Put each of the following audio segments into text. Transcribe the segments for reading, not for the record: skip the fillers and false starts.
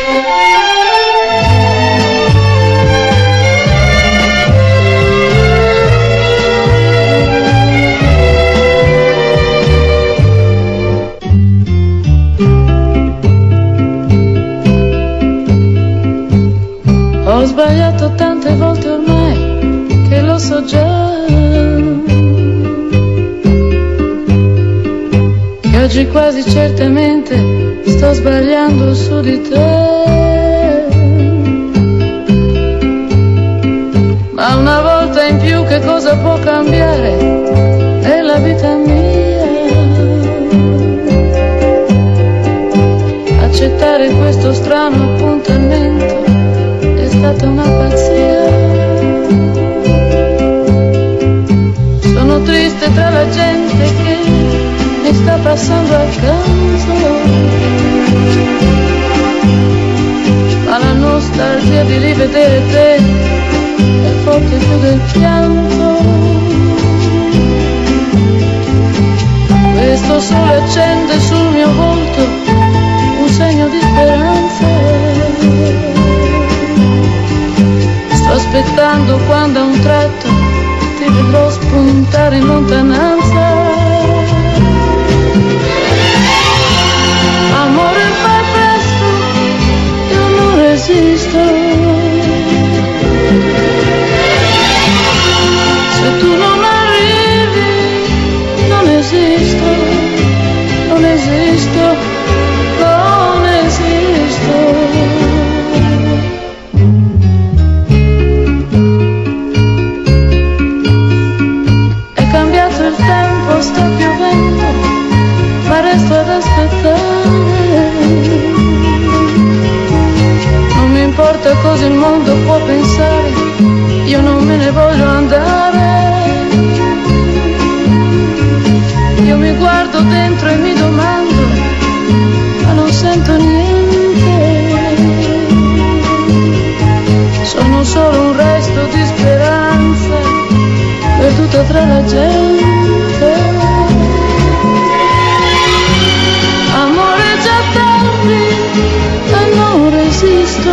Ho sbagliato tante volte ormai che lo so già, che oggi quasi certamente sto sbagliando su di te. Ma una volta in più che cosa può cambiare nella vita mia? Accettare questo strano appuntamento è stata una pazzia. Sono triste tra la gente che mi sta passando accanto, ma la nostalgia di rivedere te è forte più del pianto. Questo sole accende sul mio volto un segno di speranza. Sto aspettando quando a un tratto ti vedrò spuntare in lontananza. Amore, fai presto, io non resisto. Se tu non arrivi, non esisto, non esisto, non esisto. Sta piovendo, ma resto ad aspettare. Non mi importa cosa il mondo può pensare, io non me ne voglio andare. Io mi guardo dentro e mi domando, ma non sento niente. Sono solo un resto di speranza, perduta tra la gente. Amore, già tardi e non resisto.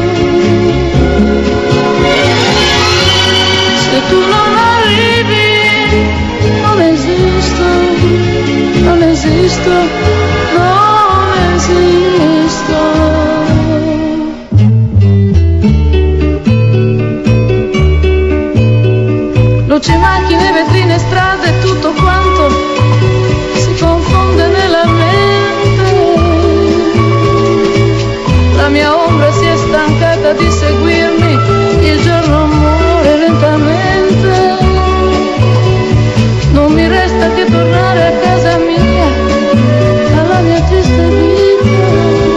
Se tu non arrivi, non esisto, non esisto, non esisto. Luci, macchine, vetrine, strade, tutto quanto si confonde nella mente. La mia ombra si è stancata di seguirmi, il giorno muore lentamente. Non mi resta che tornare a casa mia, alla mia triste vita.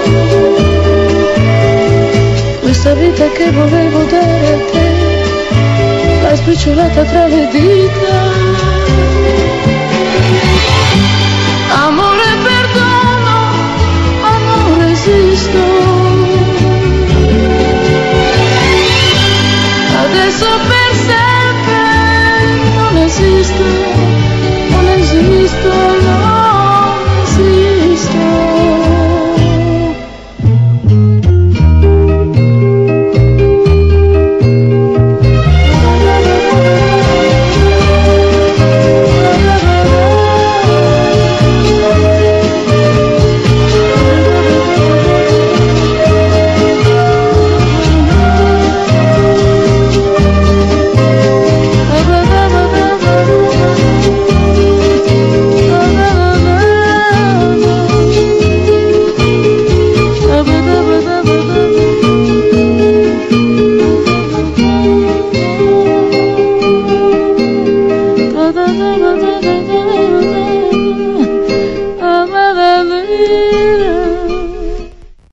Questa vita che volevo dare a te, l'hai spicciolata tra le dita.